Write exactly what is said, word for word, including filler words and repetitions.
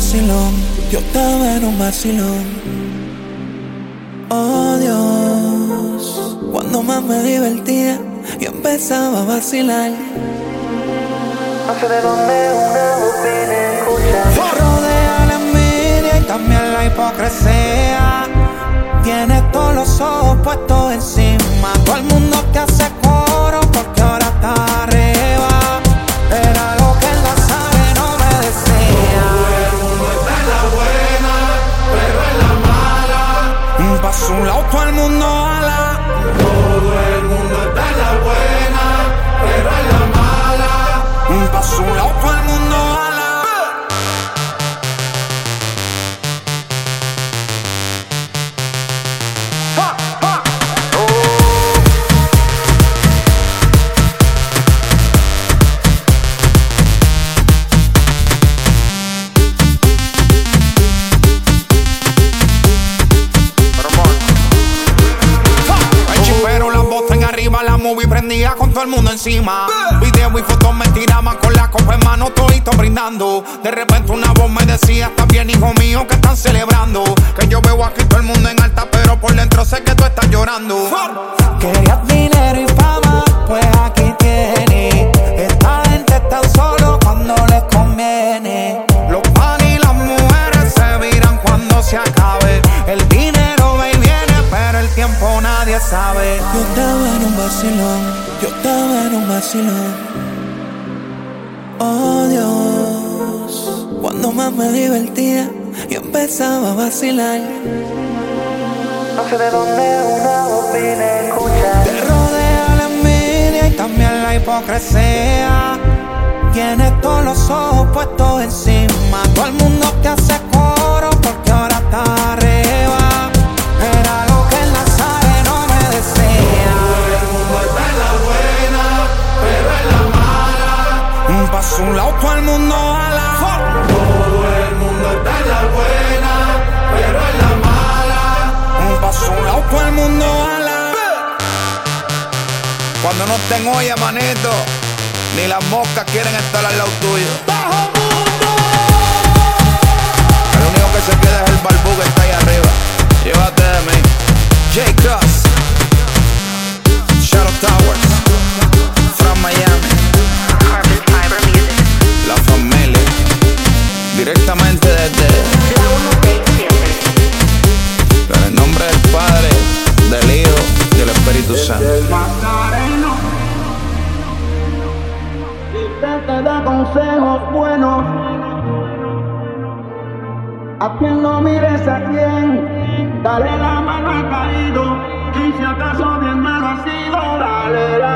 vacilón, yo estaba en un vacilón. Oh Dios, cuando más me divertía y empezaba a vacilar. No sé de dónde una voz viene escuchar. Me rodea la envidia y también la hipocresía. Tienes todos los ojos puestos encima. Todo el mundo te hace coro porque ahora está arriba. Era lo que el Nazaret no me decía. Todo el mundo está en la buena, pero en la mala. Pa' su lado todo el mundo ala. Todo el mundo está en la buena, pero en la mala. Pa' su lado todo el mundo ala. La movie prendía con todo el mundo encima. Video y fotos me tiraban con la copa en mano, todito brindando. De repente una voz me decía: estás bien, hijo mío, que están celebrando. Que yo veo aquí todo el mundo en alta, pero por dentro sé que tú estás llorando. Querías dinero y fama, pues aquí tienes. Esta gente está solo cuando les conviene. Los pan y las mujeres se viran cuando se acabe. El dinero va y viene, pero el tiempo nadie sabe. Yo estaba en un vacilón, yo estaba en un vacilón. Oh Dios, cuando más me divertía y empezaba a vacilar. No sé de dónde una voz viene escuchar. Te rodea la envidia y también la hipocresía. Tienes todos los ojos puestos encima. Todo el mundo te hace coro porque ahora está arriba. Era lo que el Nazaret no me decía. Todo el mundo está en la buena, pero en la mala. Pa' su lado todo el mundo ala. Todo el mundo está en la buena, pero en la mala. Pa' su lado todo el mundo ala. Cuando no estén olla, manito, ni las moscas quieren estar al lado tuyo. ¡Bajo mundo! El único que se queda es el barbú que está ahí arriba. Llévate de mí. J-Cross, Shadow Towers, from Miami. Carpet Fiber Music. La familia, directamente desde La uno seis siete. en el nombre del Padre, del Hijo y del Espíritu Santo. El Nazareno. Y te, te da consejos buenos. A quien no mires a quien, dale la mano al caído. Y si acaso bien malo ha sido, dale la